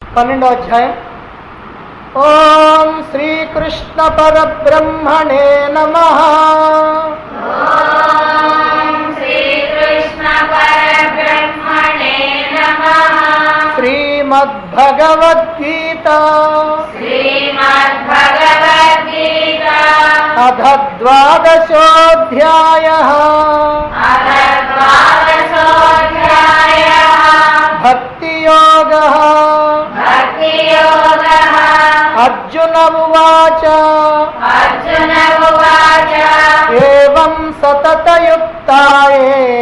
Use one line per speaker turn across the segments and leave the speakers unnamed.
12వ అధ్యాయం. ఓం శ్రీకృష్ణ పరబ్రహ్మణే నమః. శ్రీమద్భగవద్గీత అథ ద్వాదశోऽధ్యాయః. భక్తియోగః. అర్జున ఉవాచ ఏవం సతతయుక్తాయే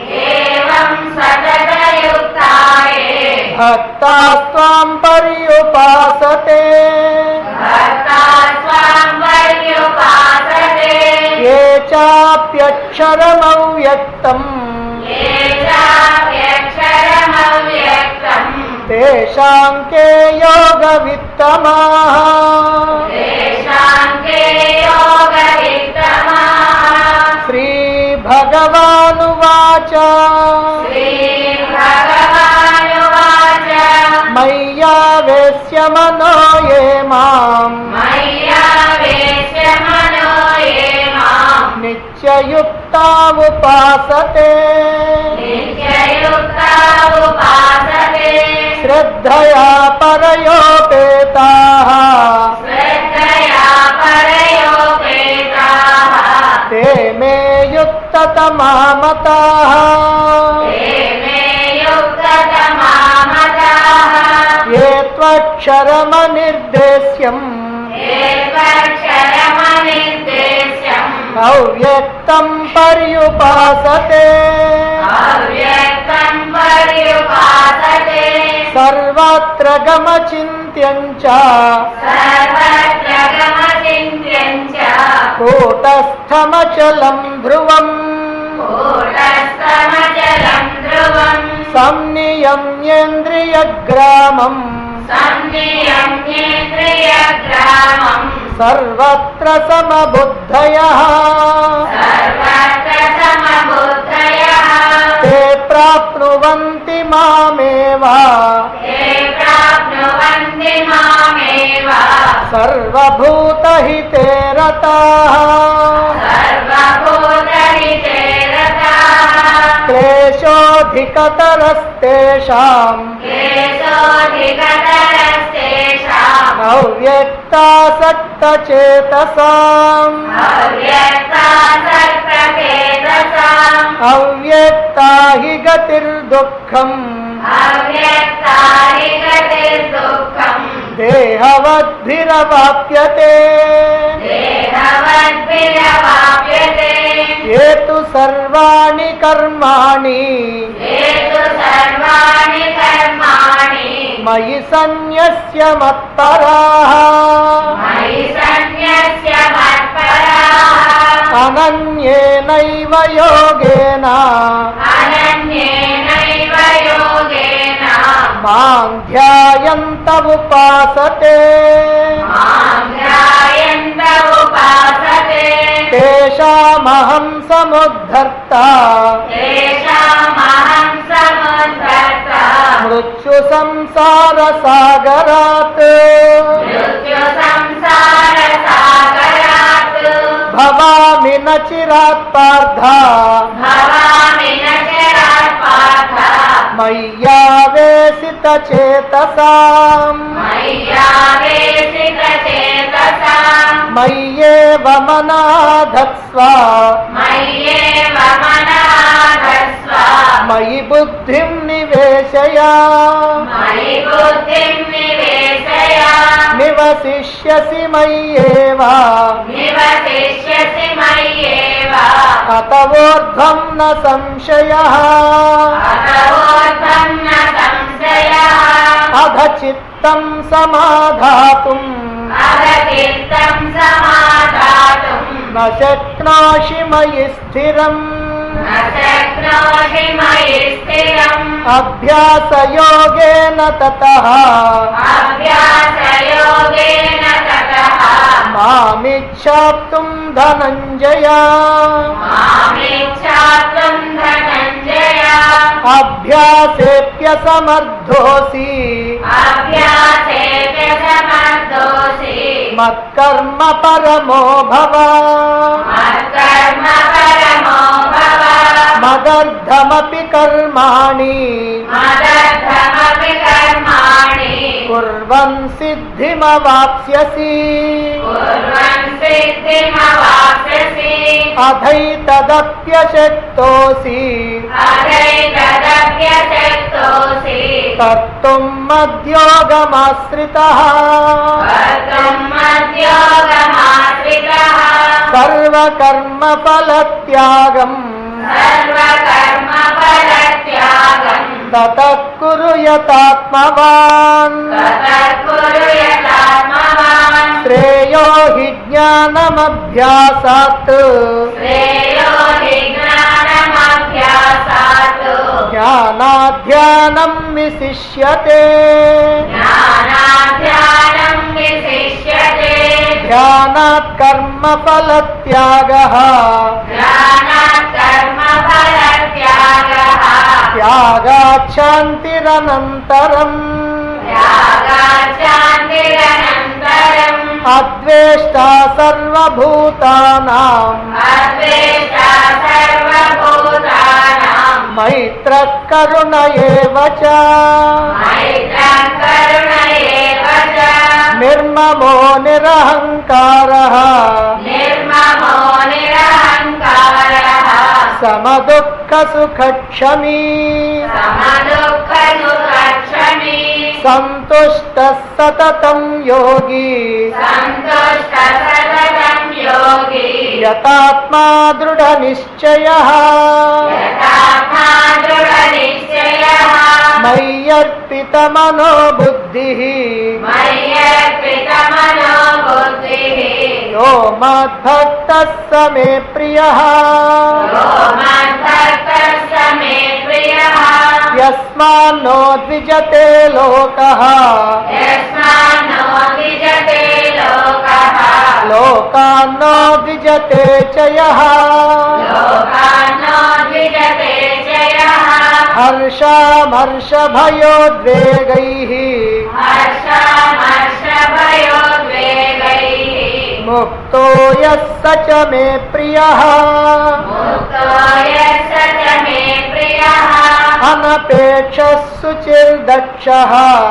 భక్తాస్త్వాం పర్యుపాసతే ఏ చాప్యక్షరమవ్యక్తం తేషాం కే యోగవిత్తమాః. శ్రీ భగవానువాచ మయ్యావేశ్య మనో యే మాం నిత్యయుక్తా ఉపాసతే శ్రద్ధయా పరయోపేతాః తే మే యుక్తతమా మతాః. ఏ త్వక్షరమనిర్దేశ్యం అవ్యక్తం పర్యుపాసతే సర్వత్ర గమచింత్యం చ కూటస్థమచలం ధ్రువం సంనియమ్యేంద్రియగ్రామం సర్వత్ర సమబుద్ధయః తే ప్రాప్నువంతి మామేవ సర్వభూతహితే రతాః. క్లేశోధికతరస్తేషాం అవ్యక్తాసక్తచేతసాం అవ్యక్తా హి గతిర్దుఃఖం దేహవద్భిరవాప్యతే. ఏ తు సర్వాణి కర్మాణి మయి సన్యస్య మత్పరాః అనన్యేనైవ యోగేన మాం ధ్యాయంత ఉపాసతే తేషామహం సముద్ధర్తా మృత్యు సంసార సాగరాత్ భవామి న చిరాత్ పార్థ మయ్యావేశిత చేతసాం మయ్యేవ మనా ధత్స్వ మయి బుద్ధిం నివేశయ నివసిష్యసి మయ్యేవ అతవోర్ధ్వం న సంశయః. అధ చిత్తం సమాధాతుం న శక్నోషి మయి స్థిరం అభ్యాసయోగేన తతః మామిచ్ఛాప్తుం ధనంజయ అభ్యాసేప్యసమర్థోసి మత్కర్మ పరమో భవ మదర్థమపి కర్మాణి కుర్వన్ సిద్ధిమవాప్స్యసి అథైతదప్యశక్తోసి కర్తుం మద్యోగమాశ్రితః సర్వకర్మఫలత్యాగం తతః కురు యతాత్మవాన్ శ్రేయో హి జ్ఞానమభ్యాసాత్ జ్ఞానాధ్యానం విశిష్యతే ధ్యానాత్ కర్మఫలత్యాగః త్యాగాత్ శాంతిరనంతరం అద్వేష్టా సర్వభూతానాం మైత్రః కరుణ ఏవ చ నిర్మమో నిరహంకారః సమదుఃఖ సుఖక్షమీ సంతుష్టః సతతం యోగి యతాత్మా దృఢ నిశ్చయః మయ్యర్పితమనో బుద్ధిః యో మద్భక్తః స మే ప్రియః యస్మాన్నో ద్విజతే లోకః లోకాన్నో ద్విజతే చ యః హర్షామర్షభయోద్వేగైః ముక్తో యః స చ మే ప్రియః అనపేక్షః శుచిర్దక్షః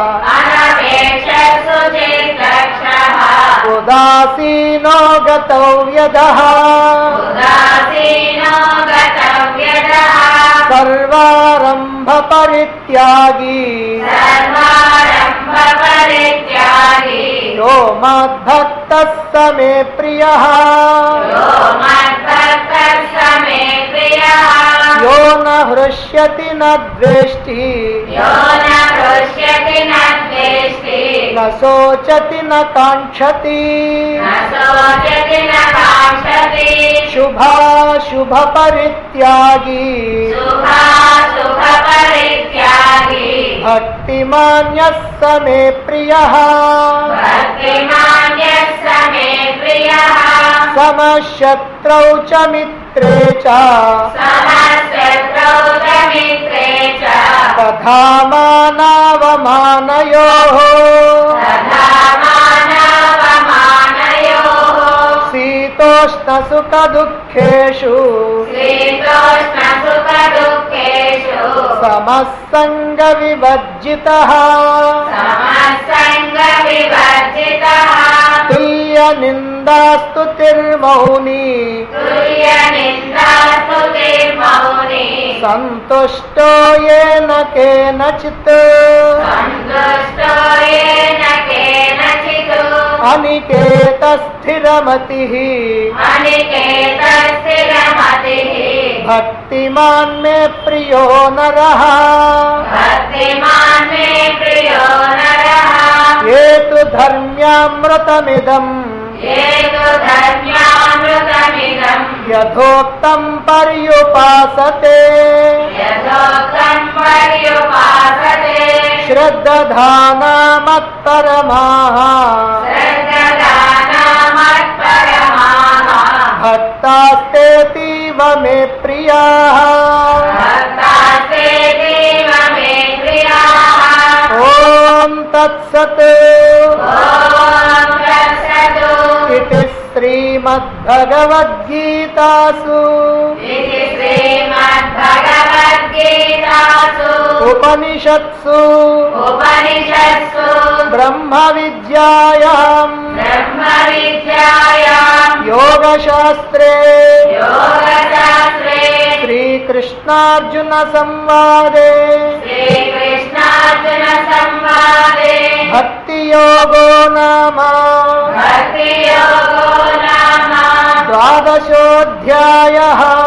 ఉదాసీనో గతవ్యదః సర్వారంభ పరిత్యాగి యో మద్భక్తః స మే ప్రియః యో న హృష్యతి న ద్వేష్టి న శోచతి న కాంక్షతి శుభాశుభ పరిత్యాగి భక్తిమాన్యః స మే ప్రియః సమశత్రౌ చ మిత్రే చ తథా మానావమానయోః శీతోష్ణ సుఖ దుఃఖేషు సమస్సంగ వివర్జితః తుల్య నిందాస్తుతిర్మౌని సంతుష్టో येन केनचित् अनिकेतस्थिरमतिः भक्तिमान् मे प्रियो नरः ये तु धर्म्यामृतमिदम् यथोक्तं पर्युपासते श्रद्धाना मत्परमाः भक्तास्तेतीव मे प्रियाः ॐ तत्सत् इति श्रीमद्भगवद्गीतासु उपनिषत्सु ब्रह्मविद्यायां योगशास्त्रे श्रीकृष्णार्जुन संवादे भक्ति योगो नाम द्वादशोऽध्यायः।